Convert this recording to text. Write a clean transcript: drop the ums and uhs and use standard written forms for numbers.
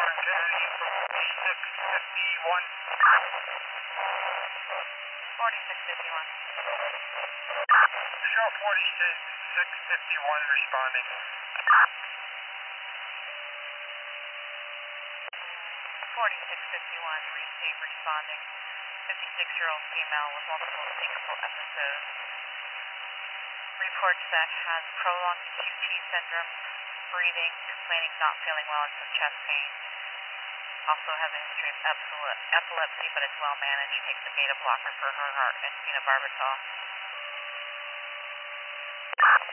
Kennedy, 4651. 4651. Show 4651 responding. 4651, receive responding. 56-year-old female with multiple syncopal episodes. Reports that has prolonged QT syndrome, breathing, complaining not feeling well, and some chest pain. Also has a history of epilepsy, but is well managed. Takes a beta blocker for her heart and phenobarbital.